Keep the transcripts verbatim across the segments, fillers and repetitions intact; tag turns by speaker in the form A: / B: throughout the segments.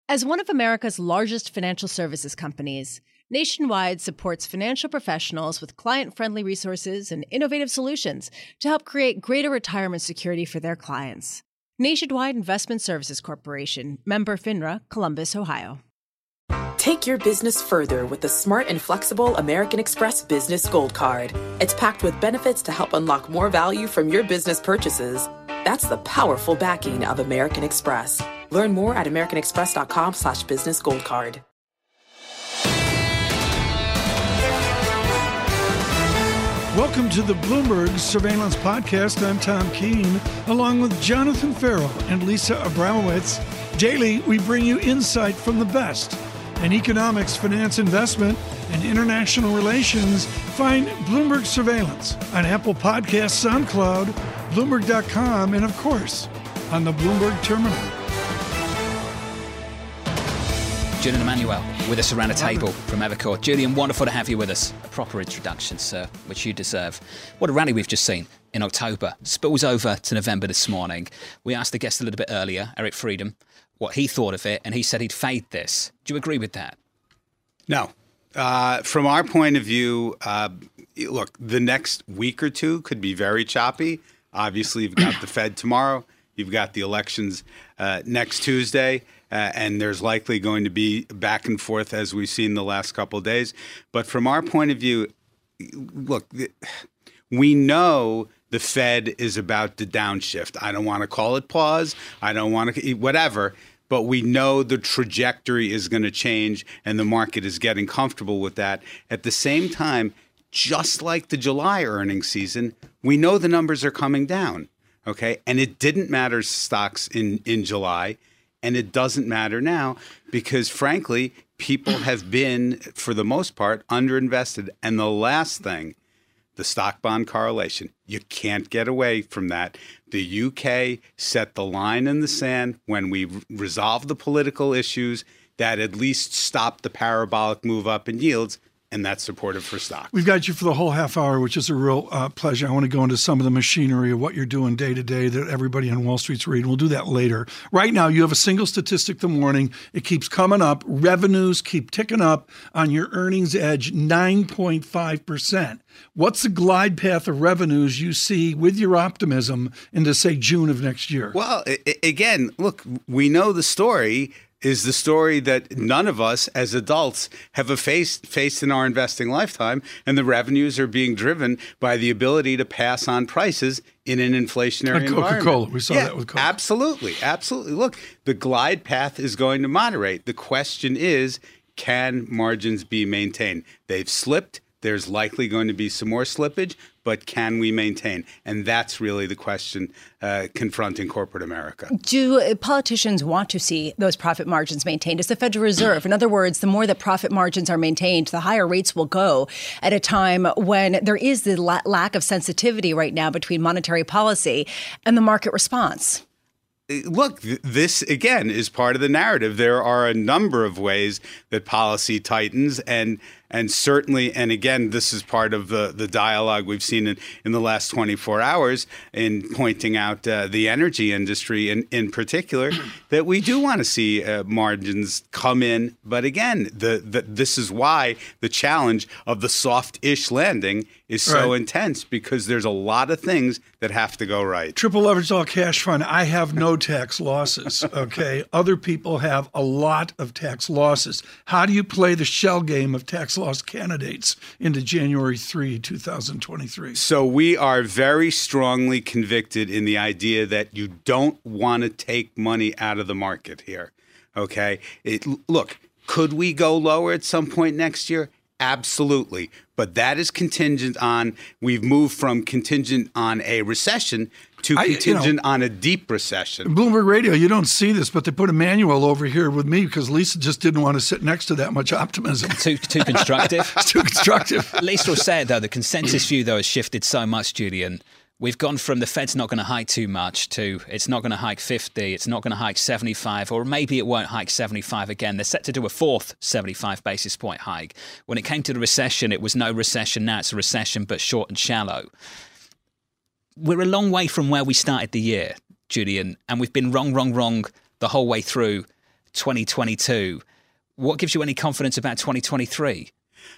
A: As one of America's largest financial services companies, Nationwide supports financial professionals with client-friendly resources and innovative solutions to help create greater retirement security for their clients. Nationwide Investment Services Corporation, member FINRA, Columbus, Ohio.
B: Take your business further with the smart and flexible American Express Business Gold Card. It's packed with benefits to help unlock more value from your business purchases. That's the powerful backing of American Express. Learn more at americanexpress.com slash business gold card.
C: Welcome to the Bloomberg Surveillance Podcast. I'm Tom Keene, along with Jonathan Farrell and Lisa Abramowitz. Daily, we bring you insight from the best in economics, finance, investment, and international relations. Find Bloomberg Surveillance on Apple Podcasts, SoundCloud, Bloomberg dot com, and of course, on the Bloomberg Terminal.
D: Julian Emanuel with us around a table from Evercore. Julian, wonderful to have you with us. A proper introduction, sir, which you deserve. What a rally we've just seen in October. Spills over to November this morning. We asked the guest a little bit earlier, Eric Freedom, what he thought of it, and he said he'd fade this. Do you agree with that?
E: No. Uh, from our point of view, uh, look, the next week or two could be very choppy. Obviously, you've got the Fed tomorrow. You've got the elections uh, next Tuesday. Uh, and there's likely going to be back and forth as we've seen the last couple of days. But from our point of view, look, we know the Fed is about to downshift. I don't want to call it pause. I don't want to, whatever. But we know the trajectory is going to change, and the market is getting comfortable with that. At the same time, just like the July earnings season, we know the numbers are coming down. Okay, and it didn't matter stocks in, in July. And it doesn't matter now because, frankly, people have been, for the most part, underinvested. And the last thing, the stock-bond correlation. You can't get away from that. The U K set the line in the sand when we resolved the political issues that at least stopped the parabolic move up in yields. And that's supportive for stocks.
C: We've got you for the whole half hour, which is a real uh, pleasure. I want to go into some of the machinery of what you're doing day to day that everybody on Wall Street's reading. We'll do that later. Right now, you have a single statistic the morning. It keeps coming up. Revenues keep ticking up on your earnings edge, nine point five percent. What's the glide path of revenues you see with your optimism into, say, June of next year?
E: Well, again, look, we know the story is the story that none of us as adults have faced, faced in our investing lifetime, and the revenues are being driven by the ability to pass on prices in an inflationary
C: like
E: environment.
C: Coca-Cola, we saw
E: yeah,
C: that with Coke.
E: Absolutely, absolutely. Look, the glide path is going to moderate. The question is, can margins be maintained? They've slipped. There's likely going to be some more slippage, but can we maintain? And that's really the question uh, confronting corporate America.
A: Do politicians want to see those profit margins maintained? As the Federal Reserve, in other words, the more that profit margins are maintained, the higher rates will go at a time when there is the la- lack of sensitivity right now between monetary policy and the market response.
E: Look, this, again, is part of the narrative. There are a number of ways that policy tightens, and and certainly, and again, this is part of the, the dialogue we've seen in, in the last twenty-four hours in pointing out uh, the energy industry in, in particular, that we do want to see uh, margins come in. But again, the, the this is why the challenge of the soft-ish landing is so
C: right.
E: intense, because there's a lot of things that have to go right.
C: Triple leveraged all cash fund. I have no tax losses, okay? Other people have a lot of tax losses. How do you play the shell game of tax loss candidates into January third, twenty twenty-three?
E: So we are very strongly convicted in the idea that you don't want to take money out of the market here, okay? It, look, could we go lower at some point next year? Absolutely. But that is contingent on, we've moved from contingent on a recession to
C: I,
E: contingent
C: you know,
E: on a deep recession.
C: Bloomberg Radio, you don't see this, but they put Emmanuel over here with me because Lisa just didn't want to sit next to that much optimism.
D: Too, too constructive.
C: Too constructive.
D: Lisa will say it, though, the consensus view, though, has shifted so much, Julian. We've gone from the Fed's not going to hike too much to it's not going to hike fifty, it's not going to hike seventy-five, or maybe it won't hike seventy-five again. They're set to do a fourth seventy-five basis point hike. When it came to the recession, it was no recession. Now it's a recession, but short and shallow. We're a long way from where we started the year, Julian, and we've been wrong, wrong, wrong the whole way through twenty twenty-two. What gives you any confidence about twenty twenty-three?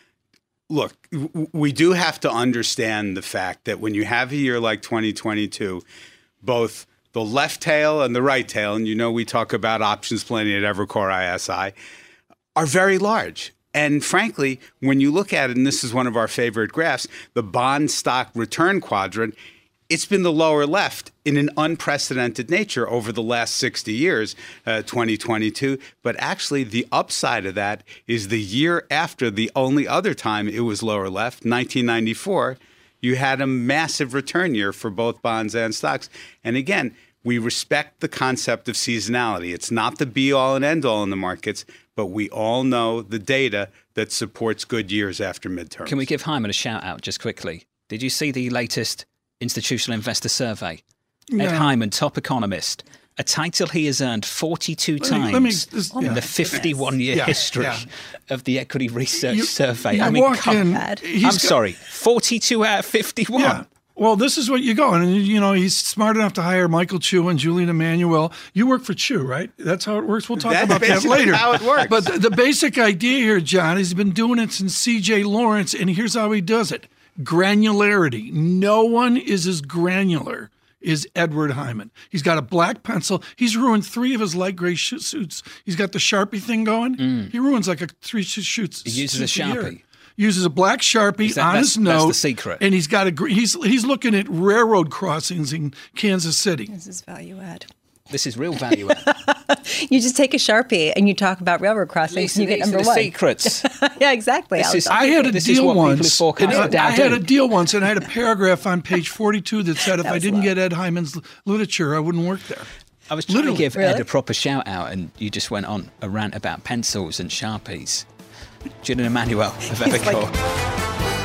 E: Look, we do have to understand the fact that when you have a year like twenty twenty-two, both the left tail and the right tail, and you know we talk about options plenty at Evercore I S I, are very large. And frankly, when you look at it, and this is one of our favorite graphs, the bond stock return quadrant, it's been the lower left in an unprecedented nature over the last sixty years, uh, twenty twenty-two. But actually, the upside of that is the year after the only other time it was lower left, nineteen ninety-four, you had a massive return year for both bonds and stocks. And again, we respect the concept of seasonality. It's not the be-all and end-all in the markets, but we all know the data that supports good years after midterms.
D: Can we give Hyman a shout-out just quickly? Did you see the latest Institutional Investor Survey? No. Ed Hyman, top economist, a title he has earned forty-two
C: let
D: times
C: me, let me, this,
D: in
C: yeah.
D: the fifty-one-year
C: yeah,
D: history
C: yeah.
D: of the Equity Research
C: You-
D: Survey.
C: you
D: I mean,
C: walk
D: come
C: in,
D: on.
C: he's
D: I'm
C: got-
D: sorry, forty-two out of fifty-one.
C: Yeah. Well, this is what you go. And, you know, he's smart enough to hire Michael Chu and Julian Emmanuel. You work for Chu, right? That's how it works. We'll talk
E: That's
C: about that
E: basically
C: later.
E: how it works.
C: But the, the basic idea here, John, is he's been doing it since C J Lawrence, and here's how he does it. Granularity. No one is as granular as Edward Hyman. He's got a black pencil. He's ruined three of his light gray sh- suits. He's got the Sharpie thing going. Mm. He ruins like a three sh- shoots.
D: He uses a Sharpie.
C: Uses a black Sharpie
D: that-
C: on
D: that's-
C: his note.
D: that's the secret.
C: And he's got a gr- he's he's looking at railroad crossings in Kansas City.
F: This is value add.
D: This is real value add.
F: You just take a Sharpie and you talk about railroad crossings
D: Lisa,
F: and you get
D: these are
F: number
D: the
F: one.
D: secrets.
F: yeah, exactly.
D: This
F: I'll-
D: is-
C: I had a
D: This is
C: deal
D: what people who
C: once.
D: forecast
C: and I,
D: the Dow
C: I had
D: do.
C: a deal once, and I had a paragraph on page forty-two that said if
F: That
C: I
F: was
C: didn't
F: low.
C: get Ed Hyman's literature, I wouldn't work there.
D: I was trying
C: Literally.
D: to give
F: Really?
D: Ed a proper shout out, and you just went on a rant about pencils and Sharpies. Julian Emmanuel of
F: He's
D: Evercore.
F: like-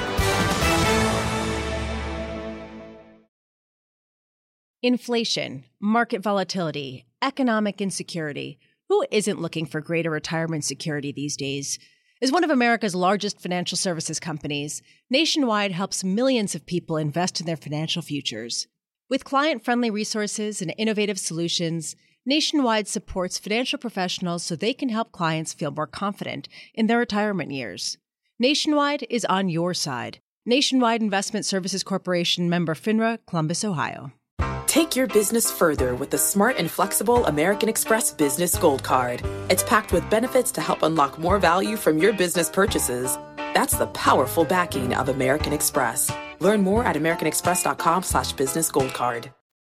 A: Inflation, market volatility, economic insecurity. Who isn't looking for greater retirement security these days? As one of America's largest financial services companies, Nationwide helps millions of people invest in their financial futures. With client-friendly resources and innovative solutions, Nationwide supports financial professionals so they can help clients feel more confident in their retirement years. Nationwide is on your side. Nationwide Investment Services Corporation, member FINRA, Columbus, Ohio.
B: Take your business further with the smart and flexible American Express Business Gold Card. It's packed with benefits to help unlock more value from your business purchases. That's the powerful backing of American Express. Learn more at americanexpress.com slash business gold card.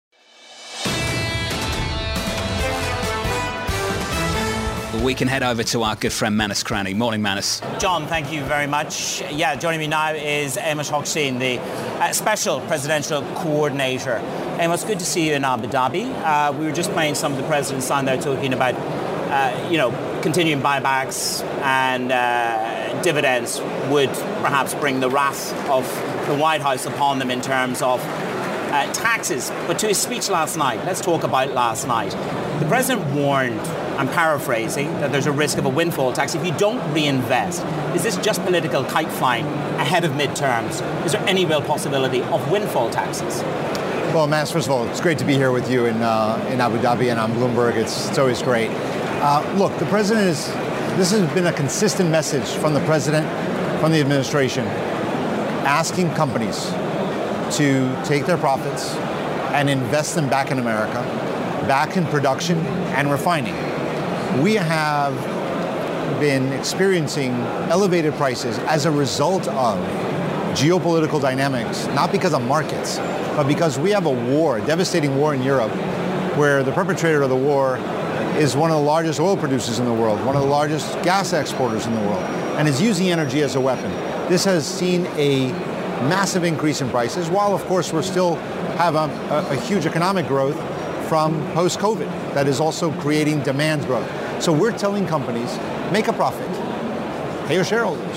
D: We can head over to our good friend Manus Cranny. Morning, Manus.
G: John, thank you very much. Yeah, joining me now is Amos Hochstein, the uh, Special Presidential Coordinator. Amos, good to see you in Abu Dhabi. Uh, we were just playing some of the presidents on there talking about, uh, you know, continuing buybacks and uh, dividends would perhaps bring the wrath of the White House upon them in terms of uh, taxes. But to his speech last night, let's talk about last night. The president warned, I'm paraphrasing, that there's a risk of a windfall tax if you don't reinvest. Is this just political kite flying ahead of midterms? Is there any real possibility of windfall taxes?
H: Well, Mass, first of all, it's great to be here with you in uh, in Abu Dhabi and on Bloomberg. It's, it's always great. Uh, look, the president is, this has been a consistent message from the president, from the administration, asking companies to take their profits and invest them back in America, back in production and refining. We have been experiencing elevated prices as a result of geopolitical dynamics, not because of markets, but because we have a war, a devastating war in Europe, where the perpetrator of the war is one of the largest oil producers in the world, one of the largest gas exporters in the world, and is using energy as a weapon. This has seen a massive increase in prices, while of course we still have a, a, a huge economic growth from post-COVID that is also creating demand growth. So we're telling companies, make a profit, pay your shareholders.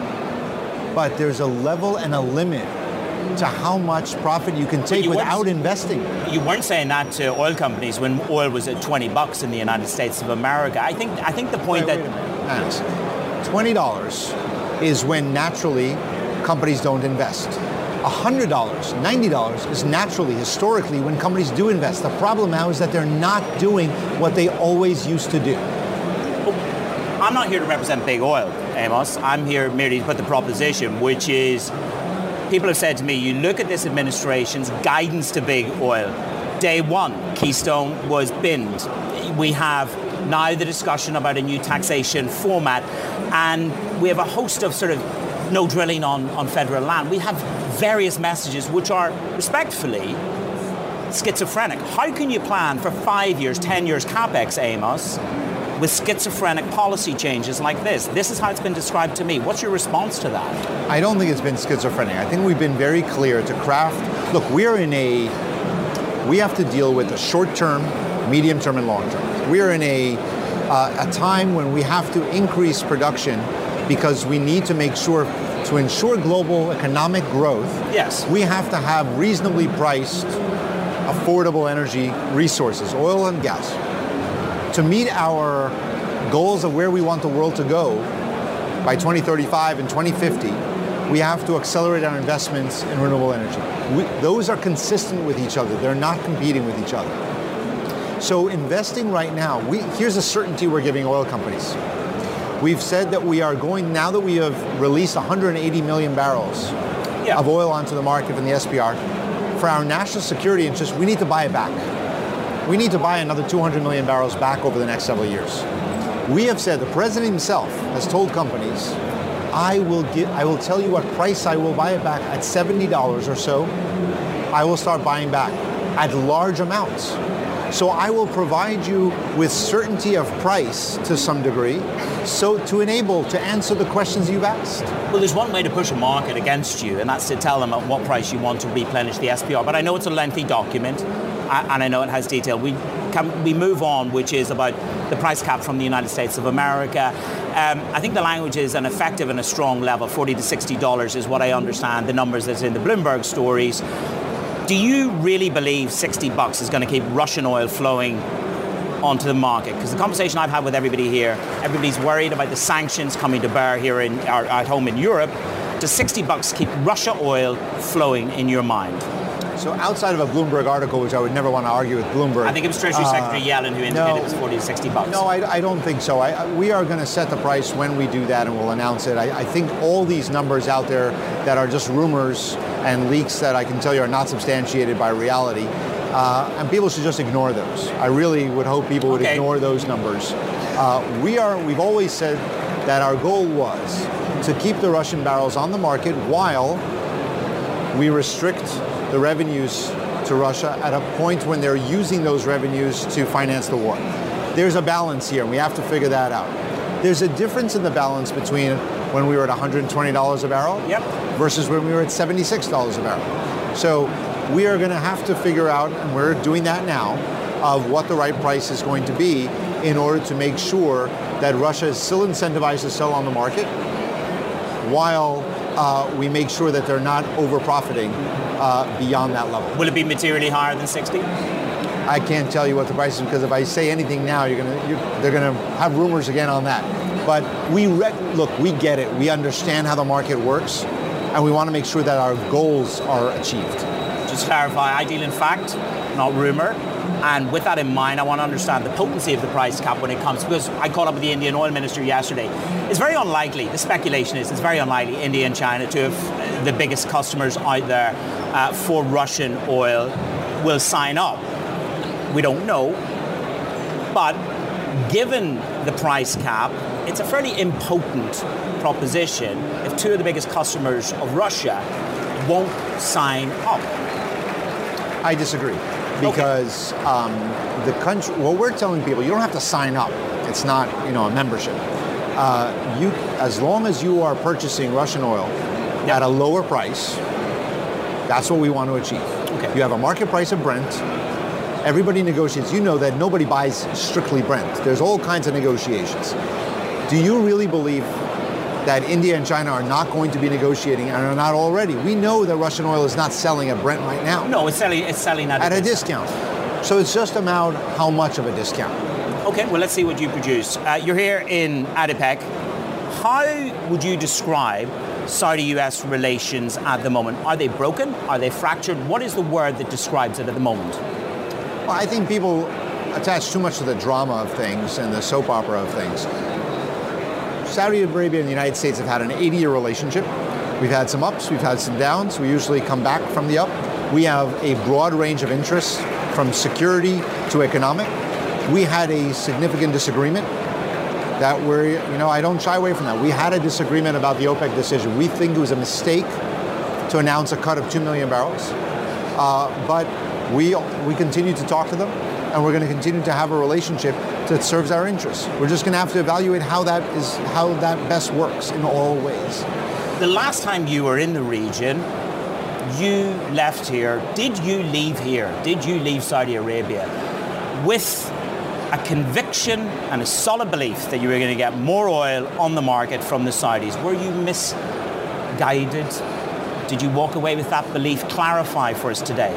H: But there's a level and a limit to how much profit you can take
G: you
H: without
G: weren't-
H: investing.
G: You weren't saying that to oil companies when oil was at twenty bucks in the United States of America. I think I think the point
H: Wait,
G: that
H: wait a minute. Max, twenty dollars is when naturally companies don't invest. one hundred dollars, ninety dollars is naturally, historically, when companies do invest. The problem now is that they're not doing what they always used to do.
G: I'm not here to represent big oil, Amos. I'm here merely to put the proposition, which is, people have said to me, you look at this administration's guidance to big oil. Day one, Keystone was binned. We have now the discussion about a new taxation format, and we have a host of sort of no drilling on, on federal land. We have various messages which are respectfully schizophrenic. How can you plan for five years, ten years CapEx, Amos, with schizophrenic policy changes like this? This is how it's been described to me. What's your response to that?
H: I don't think it's been schizophrenic. I think we've been very clear to craft. Look, we're in a, we have to deal with the short term, medium term, and long term. We're in a, uh, a time when we have to increase production because we need to make sure, to ensure global economic growth,
G: yes,
H: we have to have reasonably priced, affordable energy resources, oil and gas. To meet our goals of where we want the world to go by twenty thirty-five and twenty fifty, we have to accelerate our investments in renewable energy. We, those are consistent with each other. They're not competing with each other. So investing right now, we, here's a certainty we're giving oil companies. We've said that we are going, now that we have released one hundred eighty million barrels yeah. of oil onto the market from the S P R, for our national security interest, we need to buy it back. We need to buy another two hundred million barrels back over the next several years. We have said, the president himself has told companies, I will give, I will tell you what price I will buy it back at seventy dollars or so. I will start buying back at large amounts. So I will provide you with certainty of price to some degree, so to enable to answer the questions you've asked.
G: Well, there's one way to push a market against you, and that's to tell them at what price you want to replenish the S P R. But I know it's a lengthy document, and I know it has detail. We can we move on, which is about the price cap from the United States of America. Um, I think the language is an effective and a strong level. forty to sixty dollars is what I understand, the numbers that's in the Bloomberg stories. Do you really believe sixty bucks is going to keep Russian oil flowing onto the market? Because the conversation I've had with everybody here, everybody's worried about the sanctions coming to bear here in, or at home in Europe. Does sixty bucks keep Russia oil flowing in your mind?
H: So outside of a Bloomberg article, which I would never want to argue with Bloomberg.
G: I think it was Treasury uh, Secretary Yellen who indicated no, it was forty to sixty bucks.
H: No, I, I don't think so. I, we are going to set the price when we do that, and we'll announce it. I, I think all these numbers out there that are just rumors and leaks that I can tell you are not substantiated by reality, uh, and people should just ignore those. I really would hope people would okay. ignore those numbers. Uh, we are, we've always said that our goal was to keep the Russian barrels on the market while we restrict the revenues to Russia at a point when they're using those revenues to finance the war. There's a balance here, and we have to figure that out. There's a difference in the balance between when we were at one hundred twenty dollars a barrel
G: yep.
H: versus when we were at seventy-six dollars a barrel. So we are going to have to figure out, and we're doing that now, of what the right price is going to be in order to make sure that Russia is still incentivized to sell on the market while uh, we make sure that they're not over-profiting uh, beyond that level.
G: Will it be materially higher than sixty?
H: I can't tell you what the price is, because if I say anything now, you're gonna, you're, they're going to have rumors again on that. But we re- look, we get it. We understand how the market works, and we want to make sure that our goals are achieved.
G: Just to clarify, I deal in fact, not rumor. And with that in mind, I want to understand the potency of the price cap when it comes, because I caught up with the Indian oil minister yesterday. It's very unlikely, the speculation is, it's very unlikely India and China, two of the biggest customers out there uh, for Russian oil, will sign up. We don't know. But given the price cap, it's a fairly impotent proposition if two of the biggest customers of Russia won't sign up.
H: I disagree. Because okay. um, the country, well, we're telling people you don't have to sign up. It's not, you know, a membership. Uh, you, as long as you are purchasing Russian oil yep. at a lower price, that's what we want to achieve. Okay. You have a market price of Brent. Everybody negotiates. You know that nobody buys strictly Brent. There's all kinds of negotiations. Do you really believe that India and China are not going to be negotiating and are not already? We know that Russian oil is not selling at Brent right now.
G: No, it's selling it's selling at,
H: at
G: a,
H: a discount. So it's just about how much of a discount.
G: Okay, well, let's see what you produce. Uh, you're here in ADIPEC. How would you describe Saudi-U S relations at the moment? Are they broken? Are they fractured? What is the word that describes it at the moment?
H: Well, I think people attach too much to the drama of things and the soap opera of things. Saudi Arabia and the United States have had an eighty-year relationship. We've had some ups, we've had some downs. We usually come back from the up. We have a broad range of interests, from security to economic. We had a significant disagreement that we're, you know, I don't shy away from that. We had a disagreement about the OPEC decision. We think it was a mistake to announce a cut of two million barrels. Uh, but we we continue to talk to them, and we're going to continue to have a relationship that serves our interests. We're just going to have to evaluate how that is how that best works in all ways.
G: The last time you were in the region, you left here. Did you leave here? Did you leave Saudi Arabia with a conviction and a solid belief that you were going to get more oil on the market from the Saudis? Were you misguided? Did you walk away with that belief? Clarify for us today.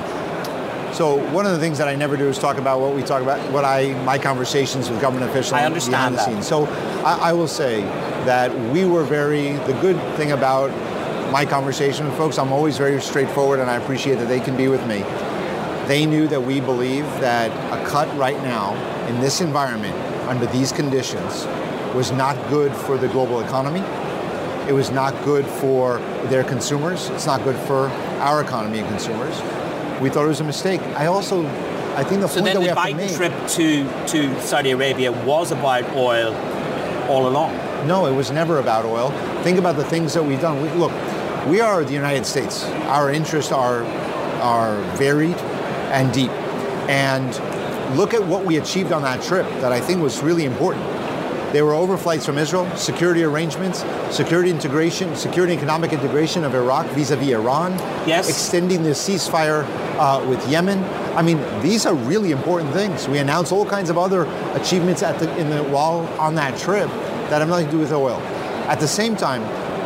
H: So one of the things that I never do is talk about what we talk about, what I, my conversations with government officials.
G: I understand that.
H: Scenes. So I, I will say that we were very, the good thing about my conversation with folks, I'm always very straightforward, and I appreciate that they can be with me. They knew that we believe that a cut right now in this environment, under these conditions, was not good for the global economy. It was not good for their consumers. It's not good for our economy and consumers. We thought it was a mistake. I also, I think the
G: so
H: point that we have to
G: make...
H: make...
G: So then the Biden trip to, to Saudi Arabia was about oil all along?
H: No, it was never about oil. Think about the things that we've done. We, look, we are the United States. Our interests are, are varied and deep. And look at what we achieved on that trip that I think was really important. There were overflights from Israel, security arrangements, security integration, security and economic integration of Iraq vis-a-vis Iran,
G: yes.
H: extending the ceasefire uh, with Yemen. I mean, these are really important things. We announced all kinds of other achievements at the, in the, while on that trip that have nothing to do with oil. At the same time,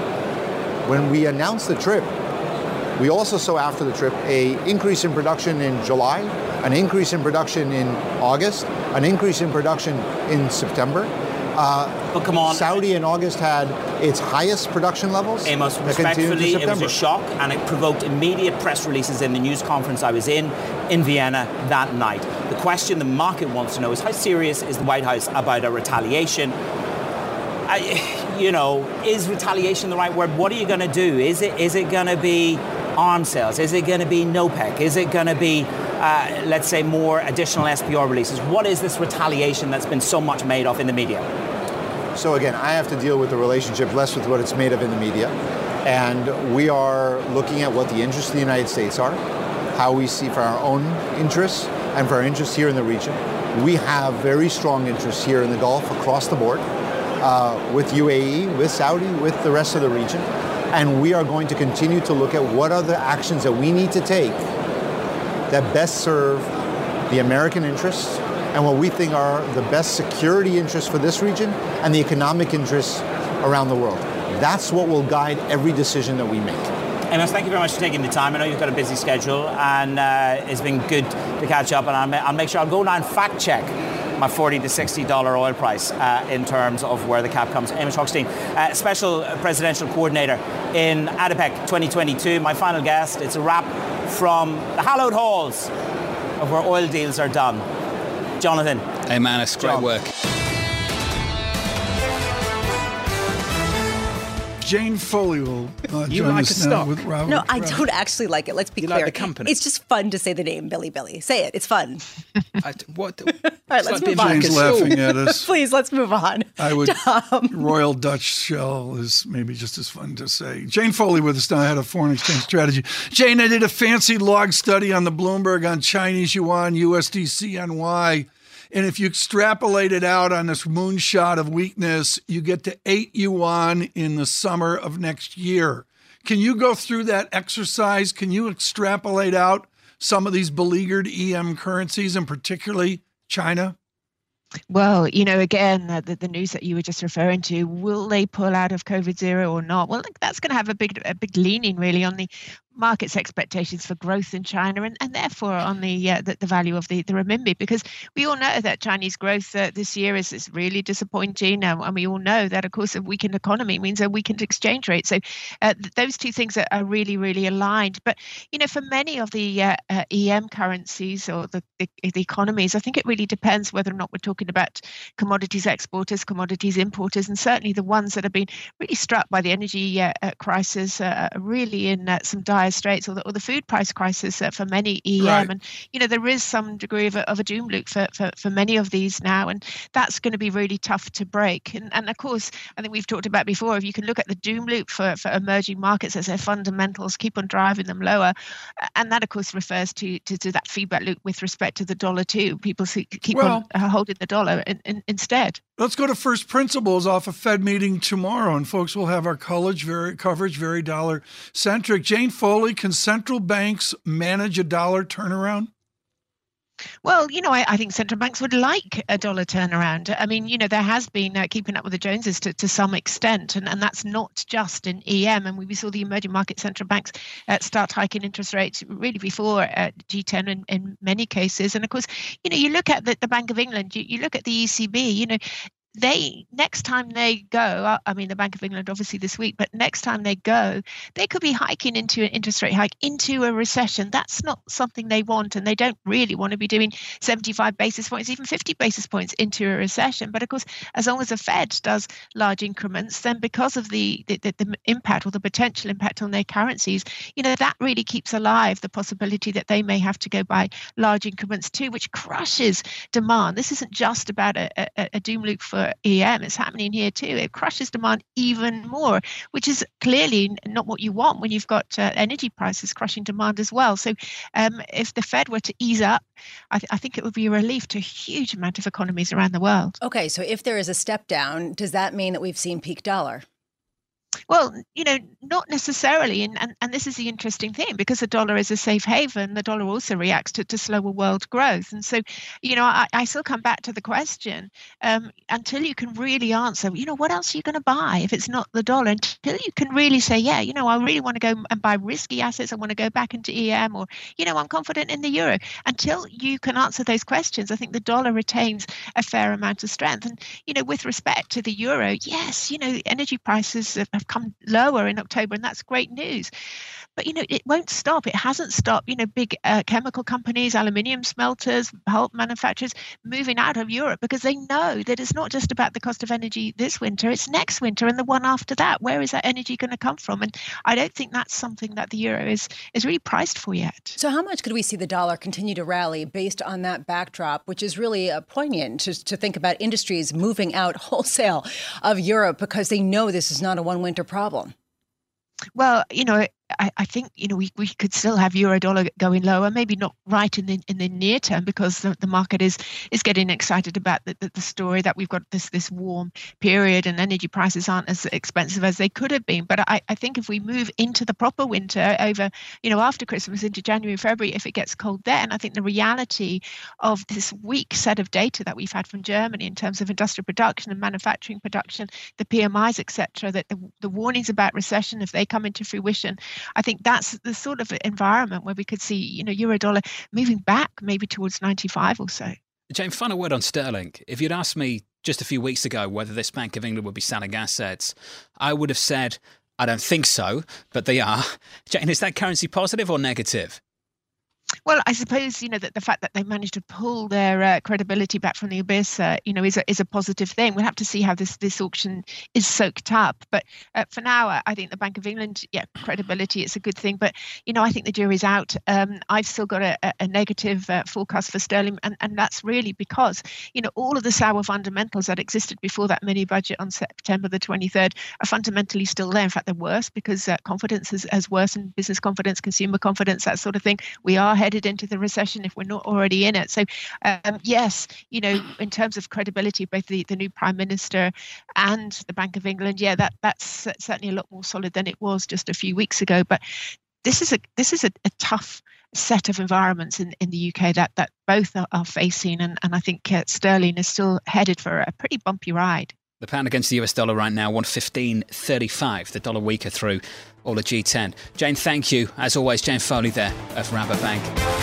H: when we announced the trip, we also saw after the trip a increase in production in July, an increase in production in August, an increase in production in September. Uh,
G: but come on,
H: Saudi in August had its highest production levels.
G: Amos, respectfully, it was a shock, and it provoked immediate press releases in the news conference I was in, in Vienna that night. The question the market wants to know is, how serious is the White House about a retaliation? I, you know, is retaliation the right word? What are you going to do? Is it is it going to be arms sales? Is it going to be NOPEC? Is it going to be, uh, let's say, more additional S P R releases? What is this retaliation that's been so much made of in the media?
H: So again, I have to deal with the relationship less with what it's made of in the media. And we are looking at what the interests of the United States are, how we see for our own interests and for our interests here in the region. We have very strong interests here in the Gulf across the board, uh, with U A E, with Saudi, with the rest of the region. And we are going to continue to look at what are the actions that we need to take that best serve the American interests and what we think are the best security interests for this region and the economic interests around the world. That's what will guide every decision that we make.
G: Amos, thank you very much for taking the time. I know you've got a busy schedule, and uh, it's been good to catch up, and I'll, ma- I'll make sure I'll go now and fact check my forty to sixty dollars oil price uh, in terms of where the cap comes. Amos Hochstein, uh, Special Presidential Coordinator in ADIPEC twenty twenty-two. My final guest, it's a wrap from the hallowed halls of where oil deals are done. Jonathan.
D: Hey, man, it's great
H: John.
D: work.
C: Jane Foley will uh,
D: You
C: join
D: like
C: us
D: a
C: now
D: stock?
C: with Robert.
F: No, I
C: Kraft.
F: don't actually like it. Let's be
D: You
F: clear.
D: like the company?
F: It's just fun to say the name Billy Billy. Say it. It's fun.
D: I, what?
F: All right, let's move on.
C: Jane's laughing at us.
F: Please, let's move on.
C: I would.
F: Tom.
C: Royal Dutch Shell is maybe just as fun to say. Jane Foley with us now, head of foreign exchange strategy. Jane, I did a fancy log study on the Bloomberg on Chinese yuan, U S D C N Y. And if you extrapolate it out on this moonshot of weakness, you get to eight yuan in the summer of next year. Can you go through that exercise? Can you extrapolate out some of these beleaguered E M currencies, and particularly China?
I: Well, you know, again, uh, the, the news that you were just referring to, will they pull out of COVID zero or not? Well, that's going to have a big, a big leaning really on the markets' expectations for growth in China, and, and therefore on the, uh, the the value of the, the renminbi, because we all know that Chinese growth uh, this year is, is really disappointing, um, and we all know that, of course, a weakened economy means a weakened exchange rate. So uh, th- those two things are, are really, really aligned. But, you know, for many of the uh, uh, E M currencies or the, the, the economies, I think it really depends whether or not we're talking about commodities exporters, commodities importers, and certainly the ones that have been really struck by the energy uh, uh, crisis, uh, really in uh, some dire straits, or the, or the food price crisis uh, for many E M. Right. And, you know, there is some degree of a, of a doom loop for, for, for many of these now, and that's going to be really tough to break. And, and of course, I think we've talked about before, if you can look at the doom loop for, for emerging markets as their fundamentals keep on driving them lower, and that, of course, refers to, to, to that feedback loop with respect to the dollar too. People keep well, on uh, holding the dollar in, in, instead.
C: Let's go to first principles off a Fed meeting tomorrow, and folks will have our coverage very, coverage very dollar-centric. Jane Foley, can central banks manage a dollar turnaround?
I: Well, you know, I, I think central banks would like a dollar turnaround. I mean, you know, there has been uh, keeping up with the Joneses to, to some extent, and, and that's not just in E M. And we, we saw the emerging market central banks uh, start hiking interest rates really before uh, G ten in, in many cases. And of course, you know, you look at the, the Bank of England, you, you look at the E C B, you know, they next time they go, I mean, the Bank of England obviously this week, but next time they go, they could be hiking into an interest rate hike into a recession. That's not something they want, and they don't really want to be doing seventy-five basis points, even fifty basis points into a recession. But of course, as long as the Fed does large increments, then because of the the, the, the impact or the potential impact on their currencies, you know, that really keeps alive the possibility that they may have to go by large increments too, which crushes demand. This isn't just about a, a, a doom loop for E M, it's happening here too. It crushes demand even more, which is clearly not what you want when you've got uh, energy prices crushing demand as well. So um, if the Fed were to ease up, I, th- I think it would be a relief to a huge amount of economies around the world.
A: Okay, so if there is a step down, does that mean that we've seen peak dollar?
I: Well, you know, not necessarily. And, and, and this is the interesting thing, because the dollar is a safe haven, the dollar also reacts to, to slower world growth. And so, you know, I, I still come back to the question, um, until you can really answer, you know, what else are you going to buy if it's not the dollar? Until you can really say, yeah, you know, I really want to go and buy risky assets. I want to go back into E M, or, you know, I'm confident in the euro. Until you can answer those questions, I think the dollar retains a fair amount of strength. And, you know, with respect to the euro, yes, you know, energy prices have come lower in October, and that's great news. But, you know, it won't stop. It hasn't stopped, you know, big uh, chemical companies, aluminium smelters, pulp manufacturers moving out of Europe, because they know that it's not just about the cost of energy this winter, it's next winter and the one after that. Where is that energy going to come from? And I don't think that's something that the euro is, is really priced for yet.
A: So how much could we see the dollar continue to rally based on that backdrop, which is really uh, poignant to, to think about industries moving out wholesale of Europe because they know this is not a one winter problem?
I: Well, you know, I, I think, you know, we, we could still have euro dollar going lower, maybe not right in the in the near term, because the, the market is is getting excited about the, the, the story that we've got this this warm period and energy prices aren't as expensive as they could have been. But I, I think if we move into the proper winter over, you know, after Christmas into January, February, if it gets cold then, I think the reality of this weak set of data that we've had from Germany in terms of industrial production and manufacturing production, the P M Is, et cetera, that the, the warnings about recession, if they come into fruition, I think that's the sort of environment where we could see, you know, euro dollar moving back maybe towards ninety-five or so.
D: Jane, final word on sterling. If you'd asked me just a few weeks ago whether this Bank of England would be selling assets, I would have said, I don't think so, but they are. Jane, is that currency positive or negative?
I: Well, I suppose, you know, that the fact that they managed to pull their uh, credibility back from the abyss, uh, you know, is a, is a positive thing. We'll have to see how this, this auction is soaked up. But uh, for now, I think the Bank of England, yeah, credibility, it's a good thing. But, you know, I think the jury's out. Um, I've still got a, a negative uh, forecast for sterling. And, and that's really because, you know, all of the sour fundamentals that existed before that mini budget on September the twenty-third are fundamentally still there. In fact, they're worse because uh, confidence has, has worsened, business confidence, consumer confidence, that sort of thing. We are headed into the recession if we're not already in it. So um, yes, you know, in terms of credibility, both the, the new Prime Minister and the Bank of England, yeah, that that's certainly a lot more solid than it was just a few weeks ago. But this is a this is a, a tough set of environments in, in the U K that that both are, are facing, and, and I think uh, sterling is still headed for a pretty bumpy ride.
D: The pound against the U S dollar right now, one fifteen thirty-five. The dollar weaker through all of G ten. Jane, thank you. As always, Jane Foley there of Rabobank.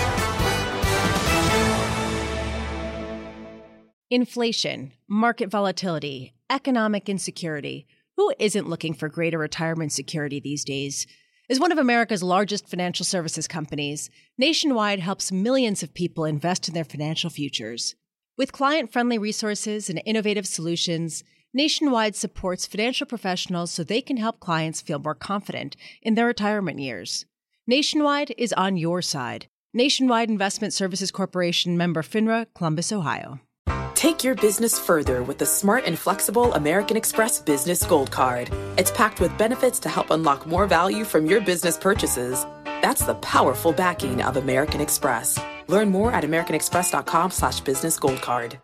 A: Inflation, market volatility, economic insecurity. Who isn't looking for greater retirement security these days? As one of America's largest financial services companies, Nationwide helps millions of people invest in their financial futures. With client-friendly resources and innovative solutions, Nationwide supports financial professionals so they can help clients feel more confident in their retirement years. Nationwide is on your side. Nationwide Investment Services Corporation, member FINRA, Columbus, Ohio.
B: Take your business further with the smart and flexible American Express Business Gold Card. It's packed with benefits to help unlock more value from your business purchases. That's the powerful backing of American Express. Learn more at americanexpress.com slash business gold card.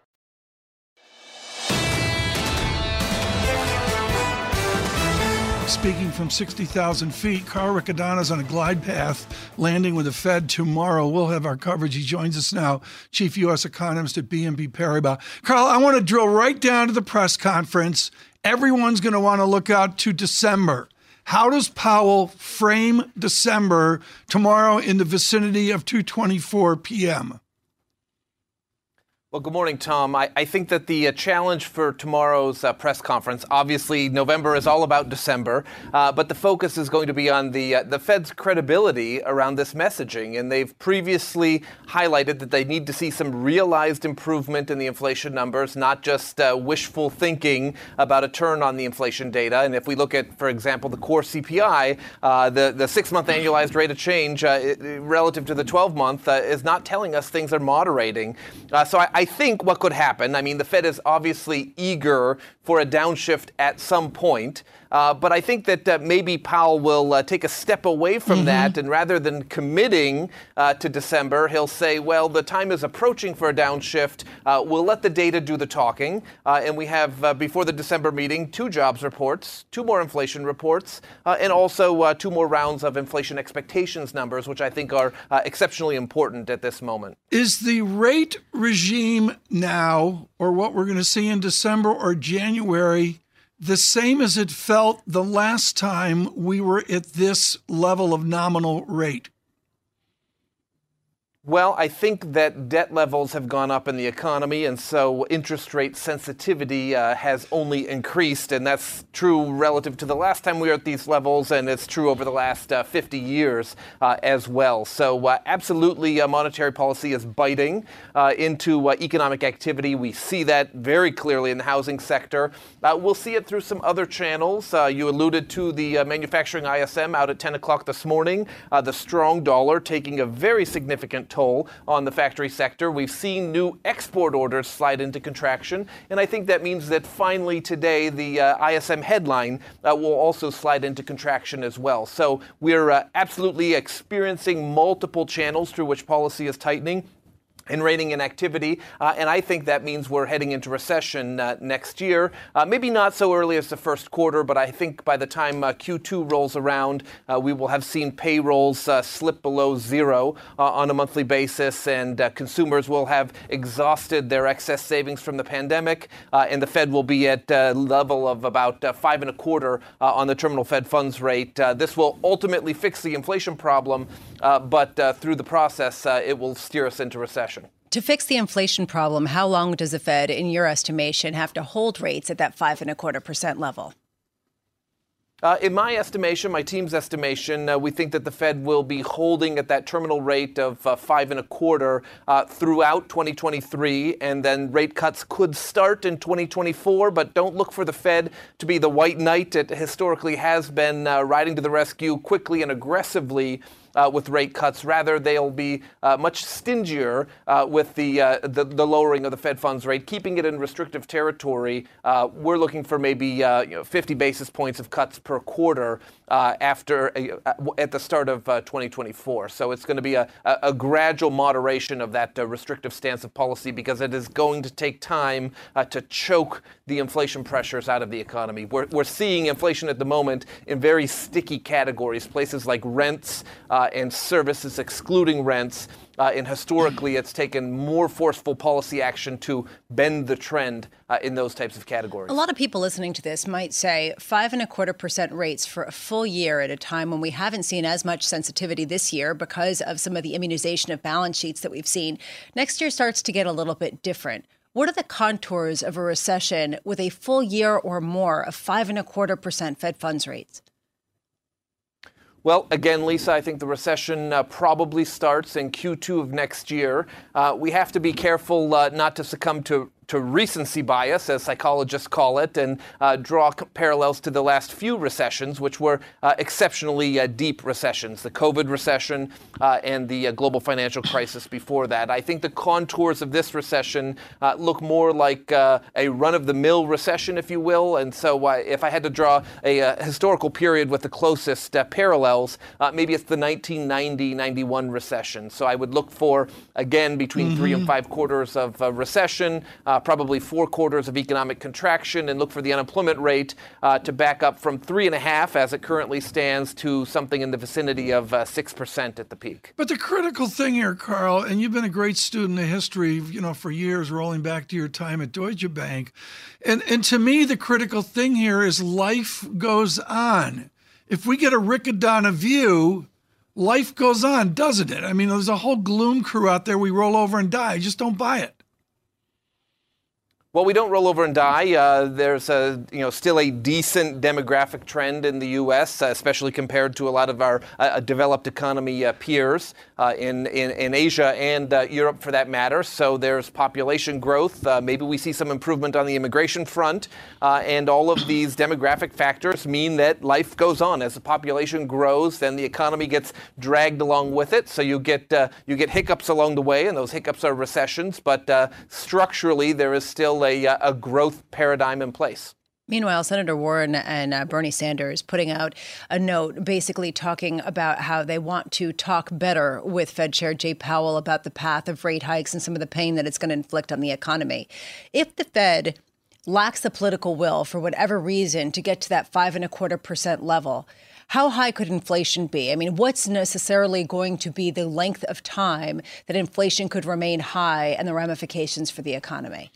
C: Speaking from sixty thousand feet, Carl Riccadonna is on a glide path, landing with the Fed tomorrow. We'll have our coverage. He joins us now, Chief U S Economist at B N P Paribas. Carl, I want to drill right down to the press conference. Everyone's going to want to look out to December. How does Powell frame December tomorrow in the vicinity of two twenty-four p.m.?
J: Well, good morning, Tom. I, I think that the uh, challenge for tomorrow's uh, press conference, obviously November is all about December, uh, but the focus is going to be on the uh, the Fed's credibility around this messaging. And they've previously highlighted that they need to see some realized improvement in the inflation numbers, not just uh, wishful thinking about a turn on the inflation data. And if we look at, for example, the core C P I, uh, the, the six-month annualized rate of change uh, it, relative to the twelve-month uh, is not telling us things are moderating. Uh, so I I think what could happen, I mean, the Fed is obviously eager for a downshift at some point, uh, but I think that uh, maybe Powell will uh, take a step away from mm-hmm. that, and rather than committing uh, to December, he'll say, well, the time is approaching for a downshift. Uh, we'll let the data do the talking, uh, and we have, uh, before the December meeting, two jobs reports, two more inflation reports, uh, and also uh, two more rounds of inflation expectations numbers, which I think are uh, exceptionally important at this moment.
C: Is the rate regime now, or what we're going to see in December or January, the same as it felt the last time we were at this level of nominal rate?
J: Well, I think that debt levels have gone up in the economy, and so interest rate sensitivity uh, has only increased, and that's true relative to the last time we were at these levels, and it's true over the last uh, fifty years uh, as well. So uh, absolutely, uh, monetary policy is biting uh, into uh, economic activity. We see that very clearly in the housing sector. Uh, we'll see it through some other channels. Uh, you alluded to the uh, manufacturing I S M out at ten o'clock this morning. Uh, the strong dollar taking a very significant toll on the factory sector. We've seen new export orders slide into contraction, and I think that means that finally today the uh, I S M headline uh, will also slide into contraction as well. So we're uh, absolutely experiencing multiple channels through which policy is tightening and reining in activity, uh, and I think that means we're heading into recession uh, next year. Uh, maybe not so early as the first quarter, but I think by the time uh, Q two rolls around, uh, we will have seen payrolls uh, slip below zero uh, on a monthly basis, and uh, consumers will have exhausted their excess savings from the pandemic, uh, and the Fed will be at a level of about uh, five and a quarter uh, on the terminal Fed funds rate. Uh, this will ultimately fix the inflation problem, uh, but uh, through the process, uh, it will steer us into recession.
F: To fix the inflation problem, how long does the Fed, in your estimation, have to hold rates at that five and a quarter percent level?
J: Uh, in my estimation, my team's estimation, uh, we think that the Fed will be holding at that terminal rate of uh, five and a quarter uh, throughout twenty twenty-three, and then rate cuts could start in twenty twenty-four. But don't look for the Fed to be the white knight it historically has been, uh, riding to the rescue quickly and aggressively Uh, with rate cuts. Rather, they'll be uh, much stingier uh, with the, uh, the the lowering of the Fed funds rate, keeping it in restrictive territory. Uh, we're looking for maybe uh, you know, fifty basis points of cuts per quarter uh, after uh, at the start of uh, twenty twenty-four. So it's going to be a, a, a gradual moderation of that uh, restrictive stance of policy, because it is going to take time uh, to choke the inflation pressures out of the economy. We're, we're seeing inflation at the moment in very sticky categories, places like rents uh, uh, and services excluding rents. Uh, and historically, it's taken more forceful policy action to bend the trend uh, in those types of categories.
F: A lot of people listening to this might say five and a quarter percent rates for a full year at a time when we haven't seen as much sensitivity this year because of some of the immunization of balance sheets that we've seen. Next year starts to get a little bit different. What are the contours of a recession with a full year or more of five and a quarter percent Fed funds rates?
J: Well, again, Lisa, I think the recession uh, probably starts in Q two of next year. Uh, we have to be careful uh, not to succumb to to recency bias, as psychologists call it, and uh, draw c- parallels to the last few recessions, which were uh, exceptionally uh, deep recessions, the COVID recession uh, and the uh, global financial crisis before that. I think the contours of this recession uh, look more like uh, a run-of-the-mill recession, if you will. And so uh, if I had to draw a, a historical period with the closest uh, parallels, uh, maybe it's the nineteen ninety ninety-one recession. So I would look for, again, between mm-hmm. three and five quarters of uh, recession, uh, probably four quarters of economic contraction, and look for the unemployment rate uh, to back up from three and a half as it currently stands to something in the vicinity of uh, six percent at the peak.
C: But the critical thing here, Carl, and you've been a great student of history, you know, for years, rolling back to your time at Deutsche Bank. And, and to me, the critical thing here is life goes on. If we get a Riccadonna view, life goes on, doesn't it? I mean, there's a whole gloom crew out there. We roll over and die. Just don't buy it.
J: Well, we don't roll over and die. Uh, there's a, you know, still a decent demographic trend in the U S, uh, especially compared to a lot of our uh, developed economy uh, peers uh, in, in, in Asia and uh, Europe, for that matter. So there's population growth. Uh, maybe we see some improvement on the immigration front. Uh, and all of these demographic factors mean that life goes on. As the population grows, then the economy gets dragged along with it. So you get uh, you get hiccups along the way, and those hiccups are recessions. But uh, structurally, there is still A, a growth paradigm in place.
F: Meanwhile, Senator Warren and uh, Bernie Sanders putting out a note basically talking about how they want to talk better with Fed Chair Jay Powell about the path of rate hikes and some of the pain that it's going to inflict on the economy. If the Fed lacks the political will for whatever reason to get to that five and a quarter percent level, how high could inflation be? I mean, what's necessarily going to be the length of time that inflation could remain high and the ramifications for the economy?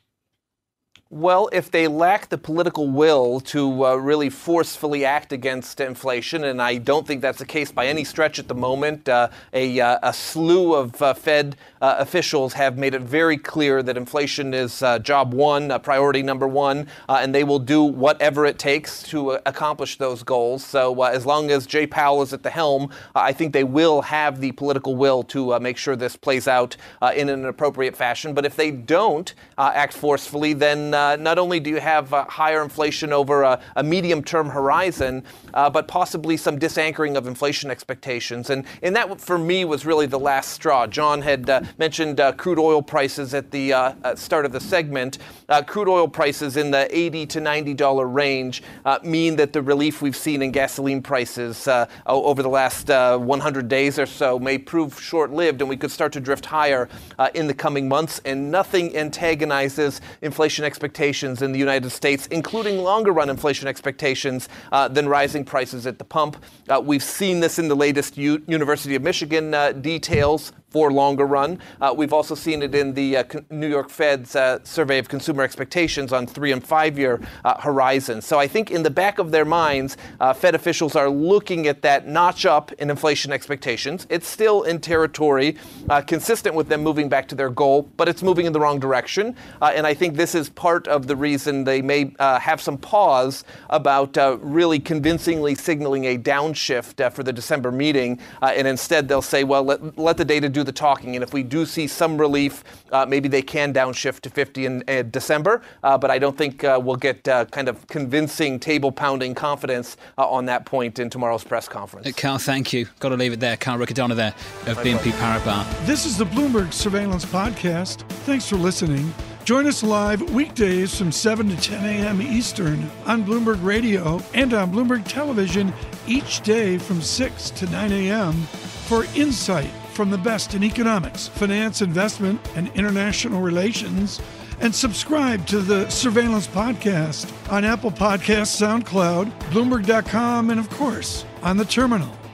J: Well, if they lack the political will to uh, really forcefully act against inflation, and I don't think that's the case by any stretch at the moment, uh, a, uh, a slew of uh, Fed uh, officials have made it very clear that inflation is uh, job one, uh, priority number one, uh, and they will do whatever it takes to uh, accomplish those goals. So uh, as long as Jay Powell is at the helm, uh, I think they will have the political will to uh, make sure this plays out uh, in an appropriate fashion. But if they don't uh, act forcefully, then uh, Uh, not only do you have uh, higher inflation over a, a medium-term horizon, uh, but possibly some disanchoring of inflation expectations. And, and that, for me, was really the last straw. John had uh, mentioned uh, crude oil prices at the uh, at start of the segment. Uh, crude oil prices in the eighty to ninety dollars range uh, mean that the relief we've seen in gasoline prices uh, over the last uh, one hundred days or so may prove short-lived, and we could start to drift higher uh, in the coming months. And nothing antagonizes inflation expectations in the United States, including longer-run inflation expectations, uh, than rising prices at the pump. Uh, we've seen this in the latest U- University of Michigan uh, details for longer run. Uh, we've also seen it in the uh, New York Fed's uh, survey of consumer expectations on three and five year uh, horizons. So I think in the back of their minds, uh, Fed officials are looking at that notch up in inflation expectations. It's still in territory uh, consistent with them moving back to their goal, but it's moving in the wrong direction. Uh, and I think this is part of the reason they may uh, have some pause about uh, really convincingly signaling a downshift uh, for the December meeting. Uh, and instead they'll say, well, let, let the data do the talking, and if we do see some relief, uh, maybe they can downshift to fifty in uh, December, uh, but I don't think uh, we'll get uh, kind of convincing, table-pounding confidence uh, on that point in tomorrow's press conference.
D: Uh, Carl, thank you. Got to leave it there. Carl Riccadonna there of My B N P Paribas.
C: This is the Bloomberg Surveillance Podcast. Thanks for listening. Join us live weekdays from seven to ten a.m. Eastern on Bloomberg Radio and on Bloomberg Television each day from six to nine a.m. for insight from the best in economics, finance, investment, and international relations. And subscribe to the Surveillance Podcast on Apple Podcasts, SoundCloud, Bloomberg dot com, and of course, on the terminal.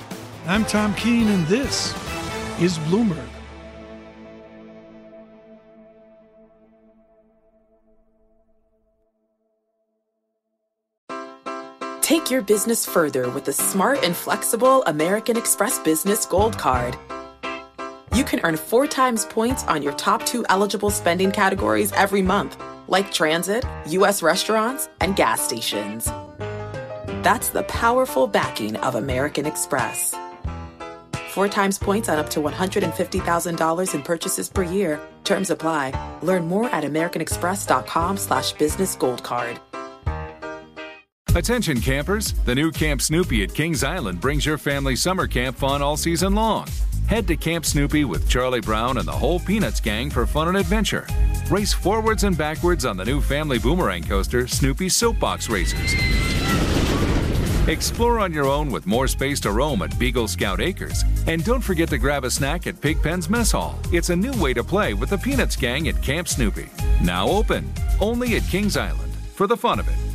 C: I'm Tom Keene, and this is Bloomberg.
B: Take your business further with the smart and flexible American Express Business Gold Card. You can earn four times points on your top two eligible spending categories every month, like transit, U S restaurants, and gas stations. That's the powerful backing of American Express. Four times points on up to one hundred fifty thousand dollars in purchases per year. Terms apply. Learn more at americanexpress.com slash business gold card.
K: Attention campers, the new Camp Snoopy at Kings Island brings your family summer camp fun all season long. Head to Camp Snoopy with Charlie Brown and the whole Peanuts gang for fun and adventure. Race forwards and backwards on the new family boomerang coaster, Snoopy's Soapbox Racers. Explore on your own with more space to roam at Beagle Scout Acres. And don't forget to grab a snack at Pigpen's Mess Hall. It's a new way to play with the Peanuts gang at Camp Snoopy. Now open, only at Kings Island, for the fun of it.